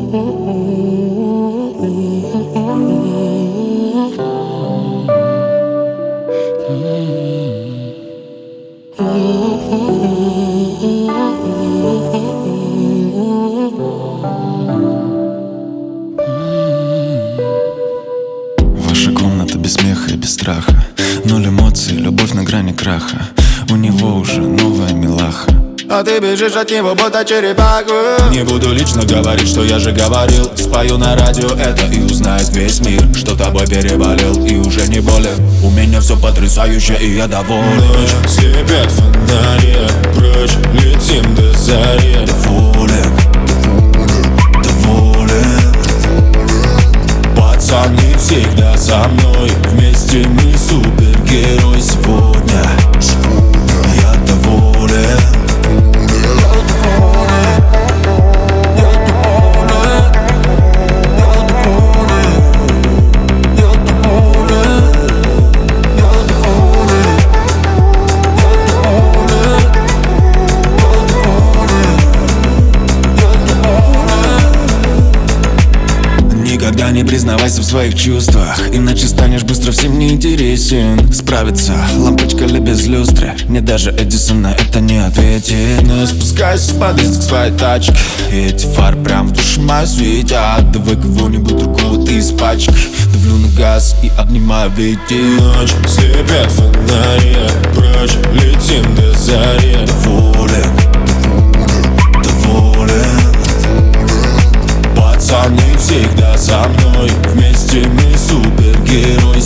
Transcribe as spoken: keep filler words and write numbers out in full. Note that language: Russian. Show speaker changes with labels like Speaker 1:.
Speaker 1: Ваша комната без смеха и без страха, ноль эмоций, любовь на грани краха. У него уже новая милаха,
Speaker 2: а ты бежишь от него, будто черепаху.
Speaker 3: Не буду лично говорить, что я же говорил. Спою на радио это и узнает весь мир, что тобой переболел и уже не болен. У меня все потрясающе и я доволен.
Speaker 2: Ночь слепят фонари, прочь летим до зари.
Speaker 3: Доволен, доволен. Пацаны всегда со мной, вместе мы супергерой. Сегодня я доволен.
Speaker 1: Никогда не признавайся в своих чувствах, иначе станешь быстро всем неинтересен. Справиться, лампочка ли без люстры, мне даже Эдисона это не ответит.
Speaker 3: Но я спускаюсь в подъезд к своей тачке, и эти фары прям в душу мою светят. Давай кого-нибудь другого ты из пачки. Давлю на газ и обнимаю ветер.
Speaker 2: Ночь слепят фонари, прочь летим до зари.
Speaker 3: Доволен, доволен. Пацаны всегда со мной, вместе мы супергерой.